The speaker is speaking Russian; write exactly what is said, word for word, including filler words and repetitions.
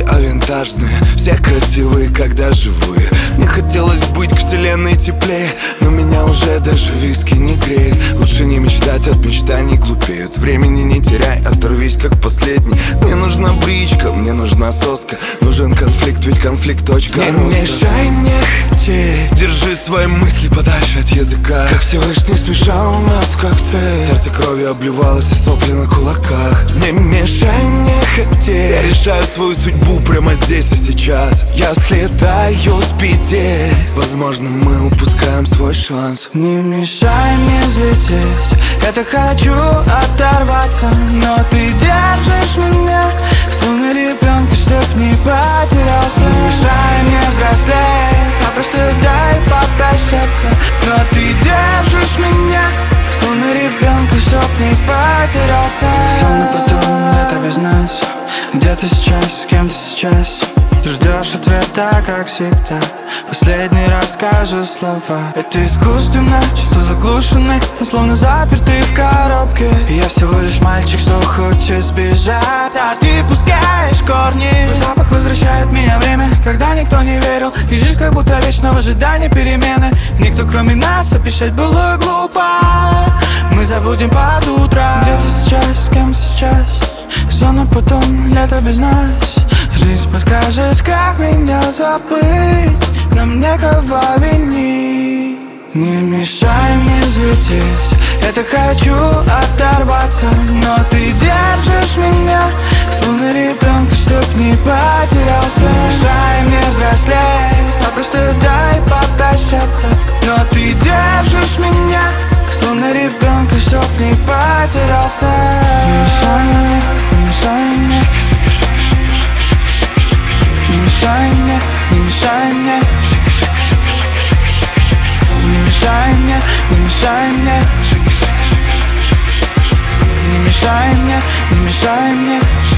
а винтажные. Все красивые, когда живые. Мне хотелось быть к вселенной теплее, но меня уже даже виски не греет. Лучше не мечтать, от мечтаний глупеют. Времени не теряй, оторвись как последний. Мне нужна бричка, мне нужна соска. Нужен конфликт, ведь конфликт точка роста. Не мешай мне хотеть, держи свои мысли подальше от языка. Как Всевышний смешал нас в коктейль. Сердце кровью обливалось и сопли на кулаках. Не мешай мне хотеть, я решаю свою судьбу прямо здесь и сейчас. Я слетаю с петель, возможно, мы упускаем свой шанс. Не мешай мне взлететь, я-то хочу оторваться, но ты держишь меня, словно ребенка, чтоб не потерялся. Не мешай мне взрослеть, а просто дай попрощаться, но ты держишь меня, словно ребенка, чтоб не потерялся. Сон на потом, это без нас. Где ты сейчас, с кем ты сейчас? Ты ждешь ответа, как всегда. Последний раз скажу слова. Это искусственно, чувства заглушены, мы словно заперты в коробке. И я всего лишь мальчик, что хочет сбежать, а ты пускаешь корни. Твой запах возвращает меня время, когда никто не верил, и жизнь как будто вечно в ожидании перемены. Никто кроме нас, обещать было глупо. Мы забудем под утро. Где ты сейчас, с кем сейчас? Сон, а потом лето без нас. Жизнь подскажет, как меня забыть, нам некого винить. Не мешай мне взлететь, я-то хочу оторваться, но ты держишь меня, словно ребенка, чтоб не потерялся. Не мешай мне взрослеть, а просто дай попрощаться, но ты держишь меня, словно ребенка, чтоб не потерялся. Не мешай мне, не мешай мне. Не мешай мне, не мешай мне. Не мешай мне, не мешай мне. Не мешай мне, не мешай мне.